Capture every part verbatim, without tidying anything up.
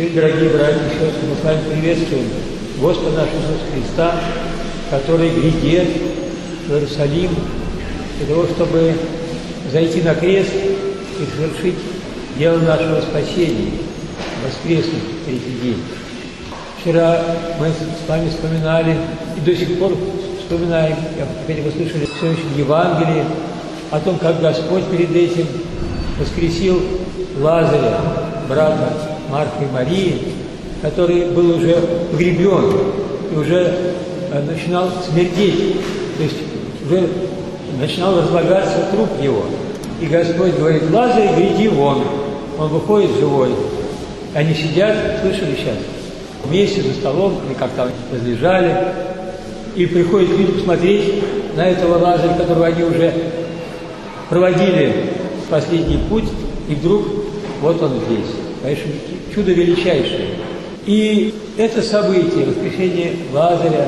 Сегодня, дорогие братья и сестры, мы с вами приветствуем Господа нашего Иисуса Христа, который грядет в Иерусалим для того, чтобы зайти на крест и совершить дело нашего спасения, воскреснуть в третий день. Вчера мы с вами вспоминали, и до сих пор вспоминаем, опять вы слышали в сегодняшнем Евангелии, о том, как Господь перед этим воскресил Лазаря, брата Марфы и Марии, который был уже погребен и уже начинал смердеть, то есть уже начинал разлагаться труп его. И Господь говорит: Лазарь, гряди вон. Он выходит живой. Они сидят, слышали сейчас, вместе за столом, или как там возлежали, и приходят люди посмотреть на этого Лазаря, которого они уже проводили в последний путь, и вдруг вот он здесь. Конечно, чудо величайшее. И это событие, воскресение Лазаря,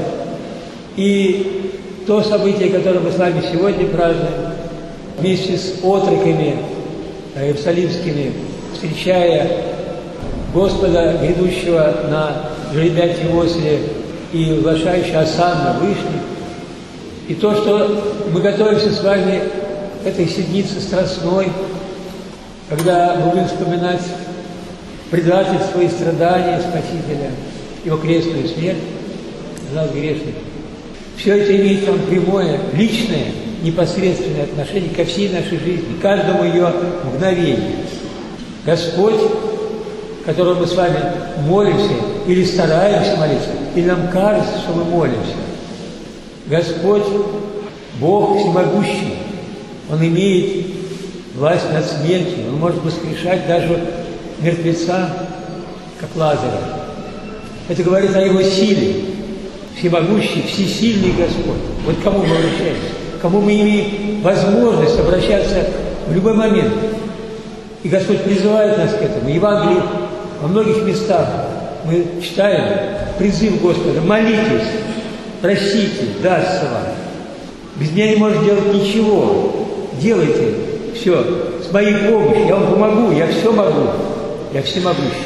и то событие, которое мы с вами сегодня празднуем, вместе с отроками иерусалимскими, встречая Господа, грядущего на жеребяте осле и углашающего осанна вышних, и то, что мы готовимся с вами к этой седмице страстной, когда мы будем вспоминать предательство и страдания Спасителя, Его крестную смерть за нас грешных. Все это имеет там прямое, личное, непосредственное отношение ко всей нашей жизни, каждому ее мгновению. Господь, которому мы с вами молимся или стараемся молиться, или нам кажется, что мы молимся, Господь, Бог всемогущий, Он имеет власть над смертью, Он может воскрешать даже мертвеца, как Лазаря. Это говорит о Его силе. Всемогущий, всесильный Господь. Вот к кому мы обращаемся, к кому мы имеем возможность обращаться в любой момент. И Господь призывает нас к этому. Евангелие во многих местах мы читаем призыв Господа: молитесь, просите, дастся вам. Без меня не можешь делать ничего. Делайте все с моей помощью. Я вам помогу, я все могу. Я всемогущий.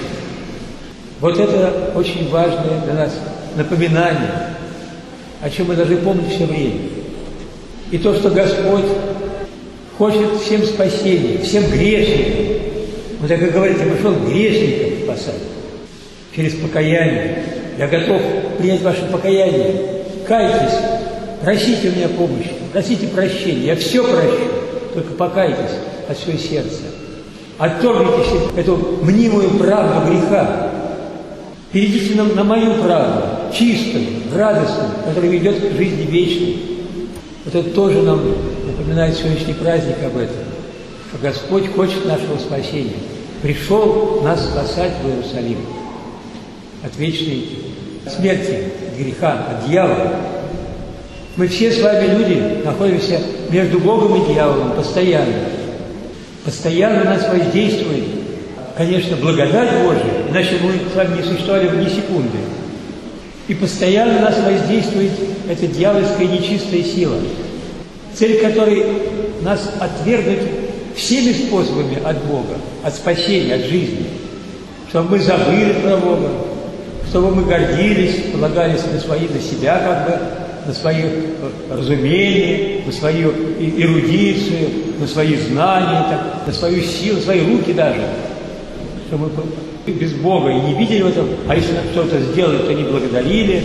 Вот это очень важное для нас напоминание, о чем мы должны помнить все время. И то, что Господь хочет всем спасения, всем грешникам. Он так и говорит: я пришел грешников спасать через покаяние. Я готов принять ваше покаяние. Кайтесь, просите у меня помощи, просите прощения. Я все прощу, только покайтесь от всего сердца. Отторгните эту мнимую правду греха. Перейдите на, на мою правду, чистую, радостную, которая ведет к жизни вечной. Вот это тоже нам напоминает сегодняшний праздник об этом. Что Господь хочет нашего спасения. Пришел нас спасать в Иерусалим от вечной смерти, от греха, от дьявола. Мы все с вами, люди, находимся между Богом и дьяволом постоянно. Постоянно нас воздействует, конечно, благодать Божия, иначе мы с вами не существовали в ни секунды. И постоянно нас воздействует эта дьявольская нечистая сила, цель которой нас отвергнуть всеми способами от Бога, от спасения, от жизни, чтобы мы забыли про Бога, чтобы мы гордились, полагались на свои, на себя как бы, на свое разумение, на свою эрудицию, на свои знания, так, на свою силу, свои руки даже. Что мы без Бога и не видели в этом, а если кто-то сделали, то не благодарили.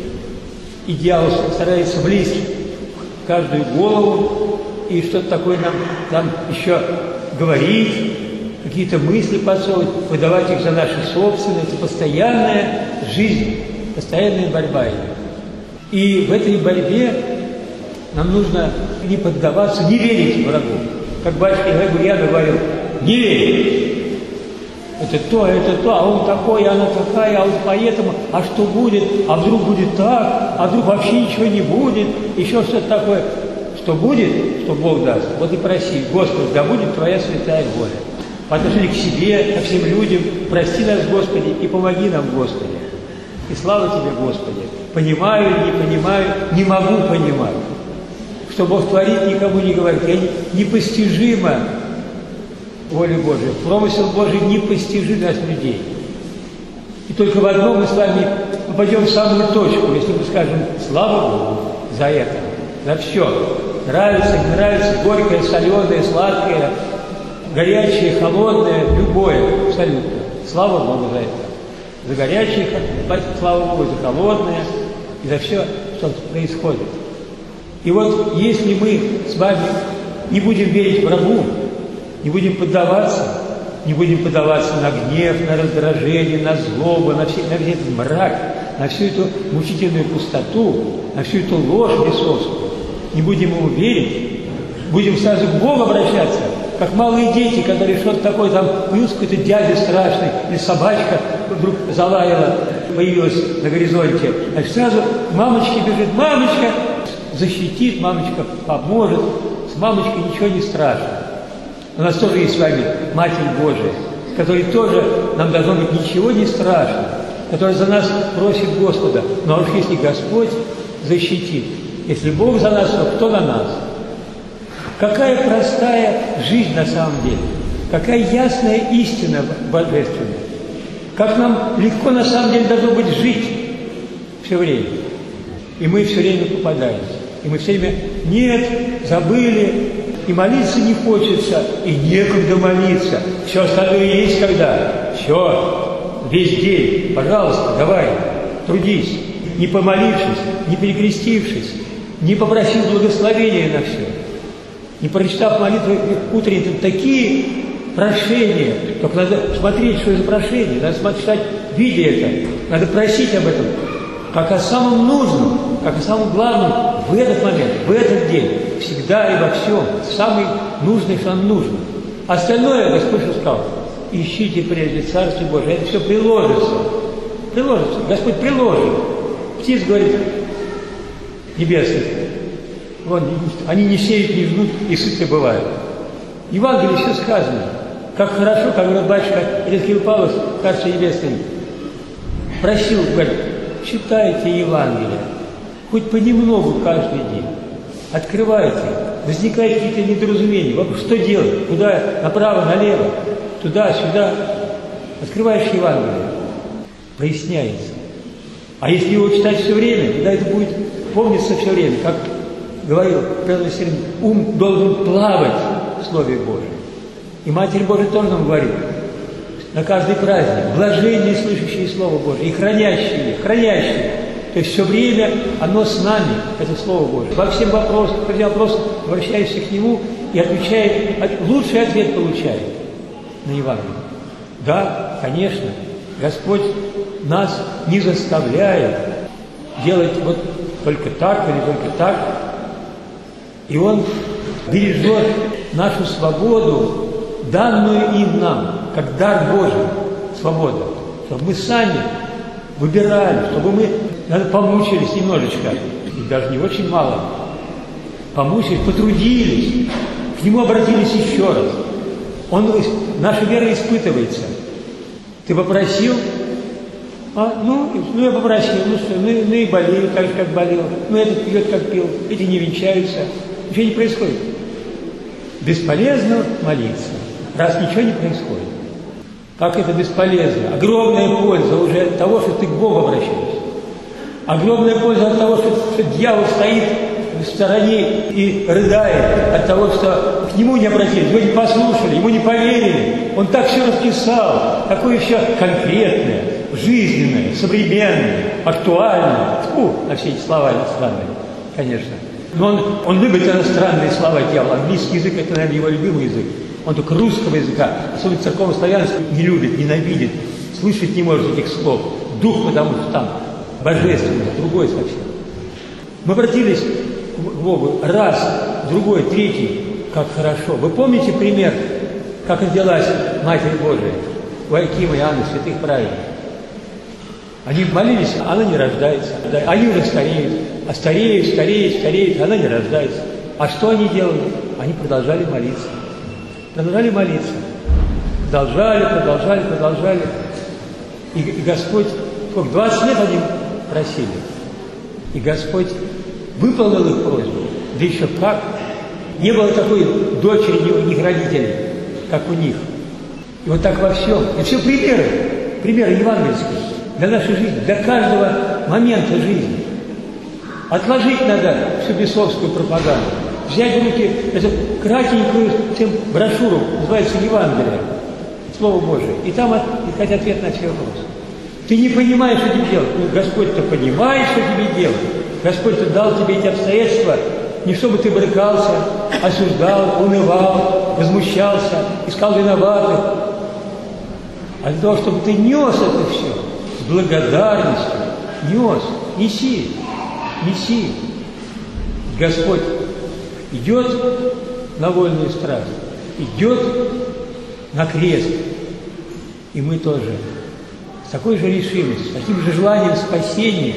И дьявол старается влезть в каждую голову и что-то такое нам, нам еще говорить, какие-то мысли подсовывать, выдавать их за наши собственные. Это постоянная жизнь, постоянная борьба. И в этой борьбе нам нужно не поддаваться, не верить врагу. Как батюшка Григорьян говорил: не верить. Это то, это то, а он такой, а она такая, а вот поэтому, а что будет, а вдруг будет так, а вдруг вообще ничего не будет, еще что-то такое. Что будет, что Бог даст, вот и проси: Господи, да будет Твоя святая воля. По отношению к себе, ко всем людям, прости нас, Господи, и помоги нам, Господи. И слава Тебе, Господи. Понимаю или не понимаю, не могу понимать. Что Бог творит, никому не говорит. Я непостижимо воля Божия. Промысел Божий непостижим для людей. И только в одном мы с вами попадем в самую точку, если мы скажем «Слава Богу за это, за все». Нравится, не нравится, горькое, соленое, сладкое, горячее, холодное, любое, абсолютно. Слава Богу за это. За горячее, слава Богу, за холодное и за все, что происходит. И вот если мы с вами не будем верить врагу, не будем поддаваться, не будем поддаваться на гнев, на раздражение, на злобу, на, все, на весь этот мрак, на всю эту мучительную пустоту, на всю эту ложь бесовскую, не будем ему верить, будем сразу к Богу обращаться, как малые дети, которые что-то такое там, появился какой-то дядя страшный, или собачка вдруг залаяла, появилась на горизонте, значит, сразу к мамочке бежит, мамочка защитит, мамочка поможет, с мамочкой ничего не страшно. У нас тоже есть с вами Матерь Божия, которой тоже нам должно быть ничего не страшно, которая за нас просит Господа. Но уж если Господь защитит, если Бог за нас, то кто на нас? Какая простая жизнь на самом деле, какая ясная истина божественная, как нам легко на самом деле должно быть жить все время. И мы все время попадаемся. И мы все время «нет», забыли, и молиться не хочется, и некогда молиться. Все остальное есть когда. Все, весь день, пожалуйста, давай, трудись. Не помолившись, не перекрестившись, не попросив благословения на все, не прочитав молитвы утренние, там такие прошения. Только надо смотреть, что это прошение, надо читать, видя это, надо просить об этом, как о самом нужном, как о самом главном в этот момент, в этот день, всегда и во всем, самый нужный, что нам нужно. Остальное, Господь сказал, ищите прежде Царствие Божие, это все приложится, приложится, Господь приложит. Птиц, говорит, небесных, вон, они не сеют, не жнут, и сыты бывают. В Евангелии все сказано. Как хорошо, как говорит батюшка Кирилл Павлович, Царство Небесное, просил, говорит, читайте Евангелие, хоть понемногу каждый день. Открывайте, возникают какие-то недоразумения. Вопрос, что делать? Куда? Направо, налево, туда, сюда. Открываешь Евангелие, проясняется. А если его читать все время, тогда это будет помниться все время. Как говорил Петр Васильевич, ум должен плавать в Слове Божьем. И Матерь Божия тоже нам говорит на каждый праздник: блаженные, слышащие Слово Божие, и хранящие, хранящие. То есть все время оно с нами, это Слово Божие. Во всем вопросам, во всем вопросам обращаешься к Нему и отвечает, лучший ответ получает на Евангелие. Да, конечно, Господь нас не заставляет делать вот только так или только так. И Он бережет нашу свободу, данную им нам, как дар Божий, свобода. Чтобы мы сами выбирали, чтобы мы надо помучились немножечко, и даже не очень мало, помучились, потрудились, к Нему обратились еще раз. Он, наша вера испытывается. Ты попросил, а, ну, ну я попросил, ну что, ну, ну и болеют так же, как болел, ну этот пьет, как пил, эти не венчаются, ничего не происходит. Бесполезно молиться, раз ничего не происходит. Как это бесполезно? Огромная польза уже от того, что ты к Богу обращаешься. Огромная польза от того, что, что дьявол стоит в стороне и рыдает от того, что к нему не обратились, его не послушали, ему не поверили. Он так все расписал, такое все конкретное, жизненное, современное, актуальное. Фу, на все эти слова иностранные, конечно. Но он, он любит иностранные слова, дьявол. Английский язык – это, наверное, его любимый язык. Он только русского языка, особенно церковно-славянского, не любит, ненавидит, слышать не может этих слов. Дух, потому что там божественный, другой совсем. Мы обратились к Богу раз, другой, третий, как хорошо. Вы помните пример, как родилась Матерь Божия, у Иоакима и Анны, святых праведников? Они молились, а она не рождается. Они уже стареют, а стареют, стареют, стареют, она не рождается. А что они делали? Они продолжали молиться. Продолжали молиться. Продолжали, продолжали, продолжали. И, и Господь, сколько, двадцать лет они просили. И Господь выполнил их просьбу. Да еще как. Не было такой дочери у них родителей, как у них. И вот так во всем. И все примеры, примеры евангельские. для нашей жизни, для каждого момента жизни. Отложить надо всю бесовскую пропаганду. Взять в руки эту кратенькую тем брошюру, называется «Евангелие», Слово Божие, и там искать ответ на все вопросы. Ты не понимаешь, что тебе делать. Ну, Господь-то понимает, что тебе делать. Господь-то дал тебе эти обстоятельства, не чтобы ты брыкался, осуждал, унывал, возмущался, искал виноватых, а для того, чтобы ты нес это все с благодарностью, нес, неси, неси. Господь идет на вольную страсть, идет на крест, и мы тоже с такой же решимостью, с таким же желанием спасения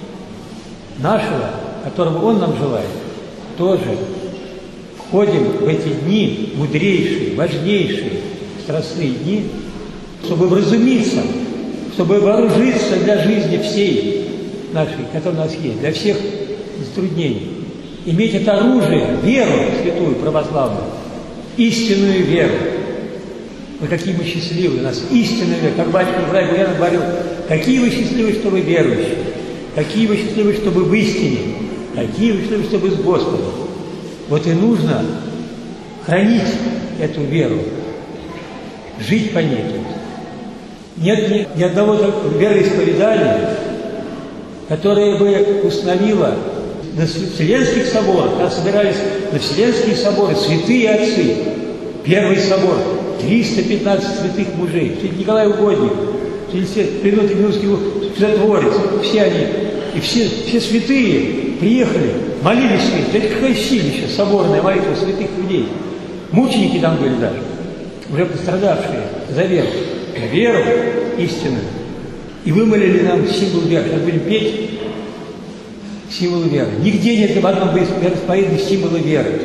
нашего, которого Он нам желает, тоже входим в эти дни, мудрейшие, важнейшие, страстные дни, чтобы вразумиться, чтобы вооружиться для жизни всей нашей, которая у нас есть, для всех затруднений. Иметь это оружие, веру святую, православную, истинную веру. Вы какие мы счастливые, у нас истинная вера. Как батюшка Ибрай Буян говорил, какие вы счастливые, что вы верующие, какие вы счастливые, что вы в истине, какие вы счастливые, что вы с Господом. Вот и нужно хранить эту веру, жить по ней. Нет ни, ни одного вероисповедания, которое бы установило на Вселенских соборах, когда собирались на Вселенские соборы святые отцы, первый собор, триста пятнадцать святых мужей, святый Николай Угодник, святый Тимирский чудотворец, все они, и все, все святые приехали, молились святые. Это какое силище, соборная молитва святых людей. Мученики там были даже, уже пострадавшие за веру, за веру истинную. И вымолили нам символ веры. Сейчас будем петь символы веры. Нигде нет в одном вероисповедании символа веры.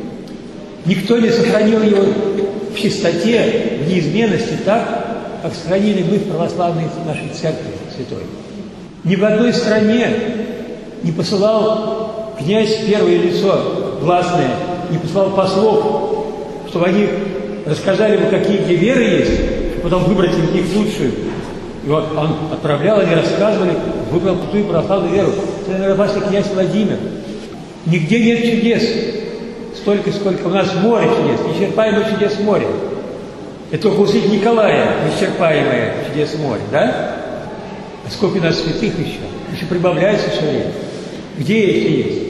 Никто не сохранил его в чистоте, в неизменности так, как сохранили мы в православной нашей церкви святой. Ни в одной стране не посылал князь первое лицо властное, не посылал послов, чтобы они рассказали бы, какие где веры есть, потом выбрать из них лучшую. И вот он отправлял, они рассказывали, выбрал ту православную веру. Это, наверное, ваш князь Владимир. Нигде нет чудес. Столько, сколько у нас море чудес, неисчерпаемое чудес море. Это только у святого Николая неисчерпаемое чудес море, да? А сколько у нас святых еще? Еще прибавляется все время. Где эти есть?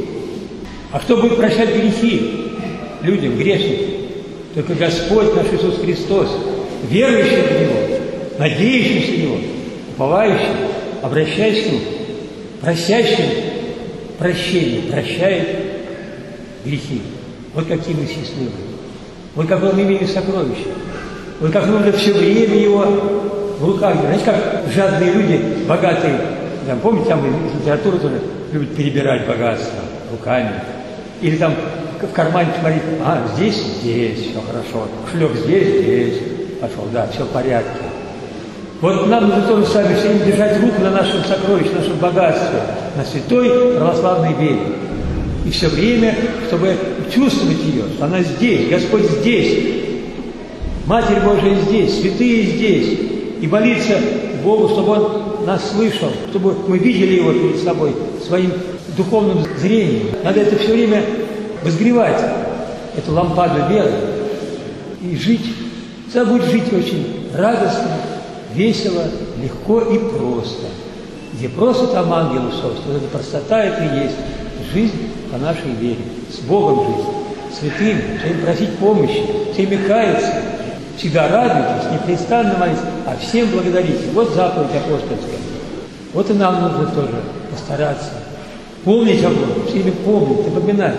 А кто будет прощать грехи людям, грешникам? Только Господь наш Иисус Христос, верующий в Него, надеющийся в Него, уповающий, обращаясь к Нему, просящим прощения, прощает грехи. Вот какие мы счастливые. Вот какое мы имеем сокровище. Вот как нужно все время его в руках. Знаете, как жадные люди, богатые, там, помните, там из литературы тоже любят перебирать богатство руками. Или там в кармане смотреть, а, здесь, здесь, все хорошо. Шлеп здесь, здесь. Пошел, да, все в порядке. Вот нам нужно тоже сами все время держать руку на нашем сокровище, на нашем богатстве, на святой православной вере. И все время, чтобы чувствовать ее, что она здесь, Господь здесь, Матерь Божия здесь, святые здесь. И молиться Богу, чтобы Он нас слышал, чтобы мы видели Его перед собой своим духовным зрением. Надо это все время возгревать, эту лампаду веры, и жить. Тогда будет жить очень радостно, весело, легко и просто. Где просто там ангелы собственно, вот эта простота, это и есть жизнь по нашей вере, с Богом жить, святым, все время просить помощи, все время каяться, всегда радуйтесь, непрестанно молитесь, а всем благодарите. Вот заповедь апостольская. Вот и нам нужно тоже постараться помнить об этом, все время помнить, напоминать.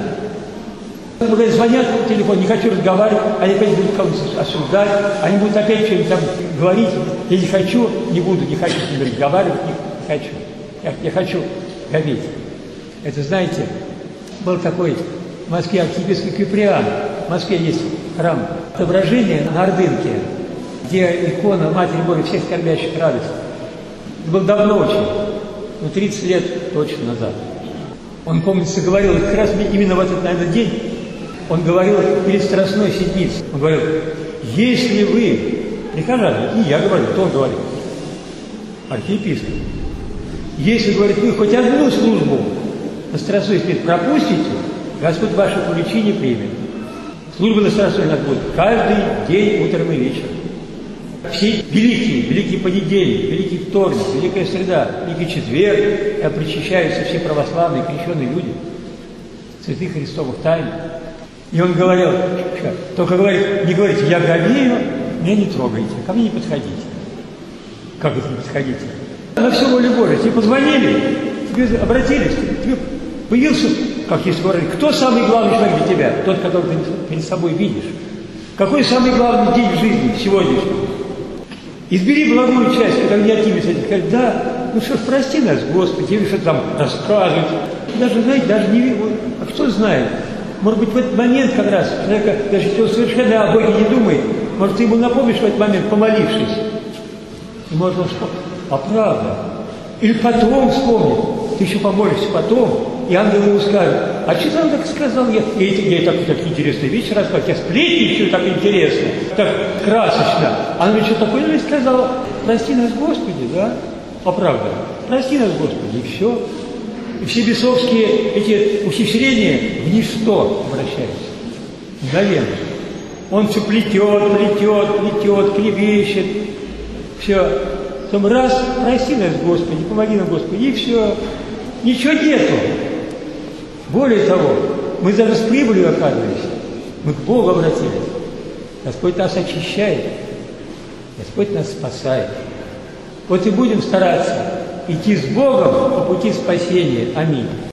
Когда звонят в телефон, не хочу разговаривать, они опять будут кого-нибудь осуждать, они будут опять что-нибудь там говорить. Я не хочу, не буду, не хочу с ними разговаривать, не, не хочу. Я, я хочу гореть. Это, знаете, был такой в Москве архиепископ Киприан. В Москве есть храм отображения на Ордынке, где икона Матери Божией всех скорбящих радость. Это было давно очень, ну, тридцать лет точно назад. Он, помнится, говорил, как раз именно в этот, наверное, день, он говорил перед Страстной Седмицей. Он говорил, если вы, прихожане, и я говорю, кто говорит, архиепископ. Если, говорит, вы хоть одну службу на Старосвете пропустите, Господь ваше ключи не примет. Служба на Старосвете у нас будет каждый день, утром и вечером. Все великие, великий понедельник, великий вторник, великая среда, великий четверг, когда причащаются все православные, крещенные люди, святых Христовых тайн. И он говорил, только говорит, не говорите, я говею, меня не трогайте, ко мне не подходите. Как это не подходите? На все волю Божию. Тебе позвонили, тебе обратились, тебе появился, как есть говорили, кто самый главный человек для тебя? Тот, которого ты перед собой видишь. Какой самый главный день в жизни сегодняшний? Избери благую часть, когда не отнимешь этих, сказать, да, ну что ж, прости нас, Господи, тебе что-то там рассказывать. Даже, знаете, даже не, а кто знает? Может быть, в этот момент как раз, человека, даже если он совершенно о Боге не думает, может, ты ему напомнишь в этот момент, помолившись. И может он вспомнить, а правда. Или потом вспомнит, ты еще помолишься потом, и ангел ему скажет, а что там так сказал? Я, я, я, я так, так интересные вещи рассказываю, я сплетничаю так интересно, так красочно. А он что такое же сказал? Прости нас, Господи, да? А правда, прости нас, Господи, и все. И все бесовские эти ухищрения в ничто обращаются. Мгновенно. Он все плетет, плетет, плетет, клевещет. Все. Потом раз, прости нас, Господи, помоги нам, Господи, и все. Ничего нету. Более того, мы даже с прибылью оказывались. Мы к Богу обратились. Господь нас очищает. Господь нас спасает. Вот и будем стараться идти с Богом по пути спасения. Аминь.